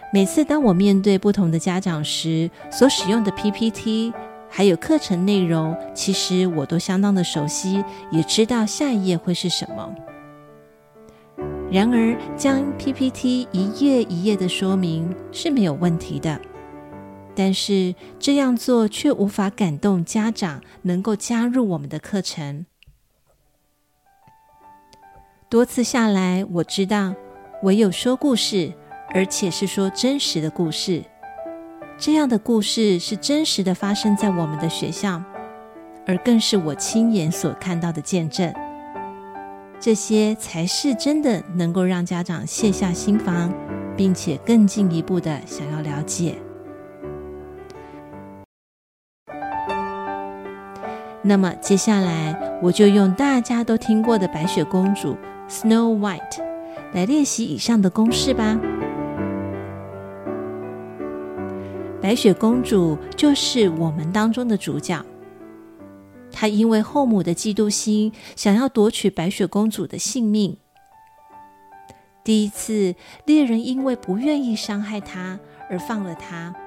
每次当我面对不同的家长时，所使用的 PPT 还有课程内容，其实我都相当的熟悉，也知道下一页会是什么。然而，将 PPT 一页一页的说明是没有问题的，但是这样做却无法感动家长能够加入我们的课程。多次下来，我知道唯有说故事，而且是说真实的故事，这样的故事是真实的发生在我们的学校，而更是我亲眼所看到的见证。这些才是真的能够让家长卸下心防，并且更进一步的想要了解。那么接下来我就用大家都听过的白雪公主 Snow White 来练习以上的公式吧。白雪公主就是我们当中的主角，她因为后母的嫉妒心，想要夺取白雪公主的性命。第一次，猎人因为不愿意伤害她而放了她，